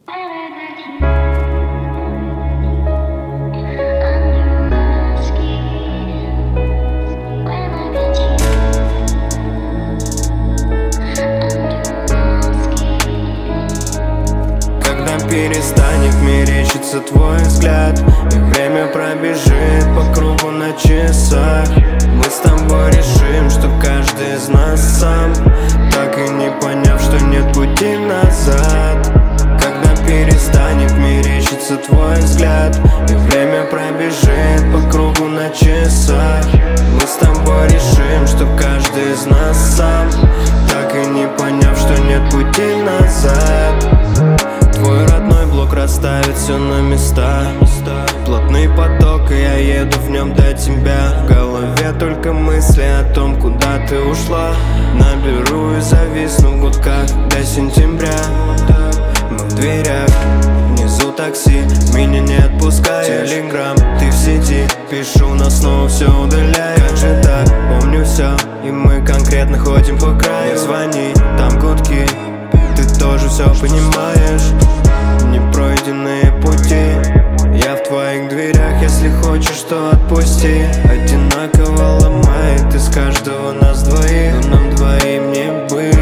Перестанет мерещиться твой взгляд, и время пробежит по кругу на часах. Мы с тобой решим, что каждый из нас сам, так и не поняв, что нет пути назад. Когда перестанет мерещиться твой взгляд, и время пробежит по кругу на часах. Мы с тобой решим, что каждый из нас сам, так и не поняв, что нет пути назад. Твой родной блок расставит все на места. Плотный поток, и я еду в нем до тебя. В голове только мысли о том, куда ты ушла. Наберу и зависну в гудках до сентября. Мы в дверях, внизу такси, меня не отпускаешь. Телеграм, ты в сети, пишу, но снова все удаляю. Как же так, помню все, и мы конкретно ходим по краю. Не звони, там гудки, ты тоже все понимаешь. Непройденные пути, я в твоих дверях, если хочешь, то отпусти. Одинаково ломает из каждого нас двоих, но нам двоим не быть.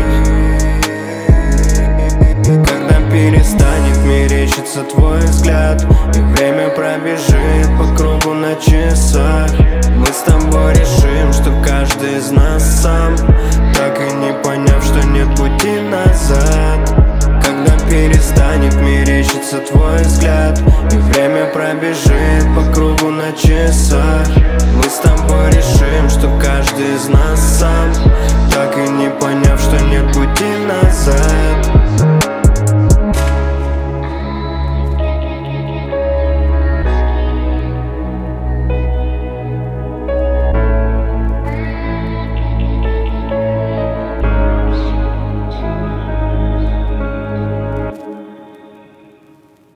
Когда перестанет мерещиться твой взгляд, и время пробежит по кругу на часах. Мы с тобой решим, что каждый из нас сам, так и не поняв, что нет пути назад. Когда перестанет мерещиться твой взгляд, и время пробежит по кругу на часах.